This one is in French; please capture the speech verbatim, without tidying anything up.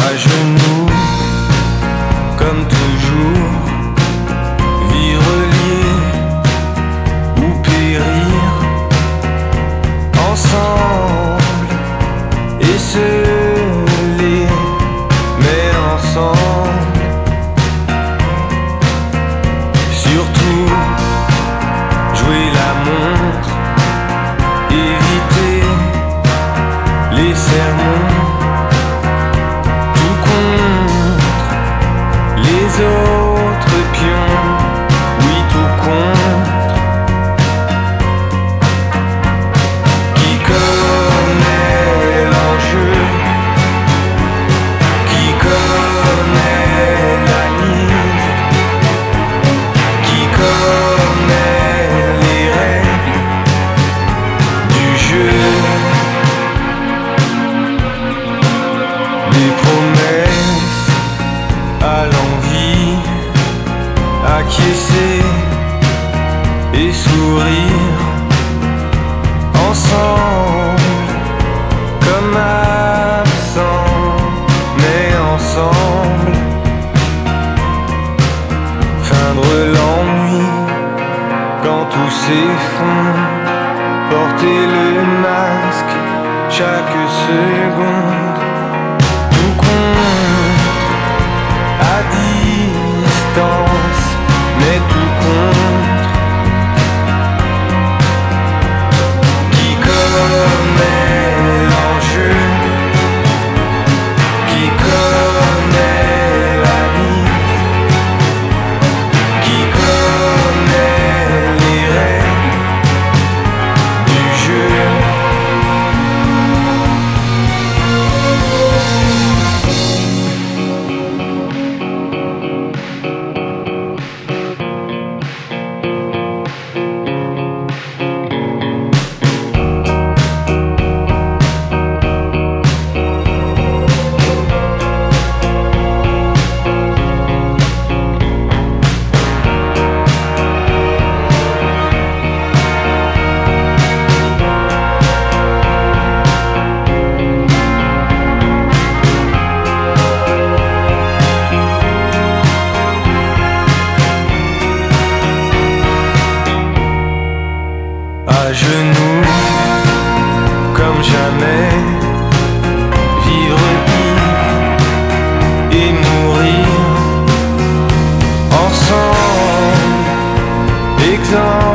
à genoux, comme toujours, vivre lié ou périr, ensemble et scellés, mais ensemble, surtout jouer la montre, éviter les sermons, tout contre les autres pions, oui tout contre. Qui connaît l'enjeu, qui connaît la mise, qui connaît les règles du jeu. Des promesses à l'envie, acquiescer et sourire ensemble, comme absents, mais ensemble. Feindre l'ennui quand tout s'effondre, porter le masque chaque seconde, tout contre, à distance, mais tout contre. Qui connaît l'enjeu, qui connaît la mise, qui connaît les règles du jeu. À genoux, comme jamais, vivre ivre et mourir ensemble, exemple.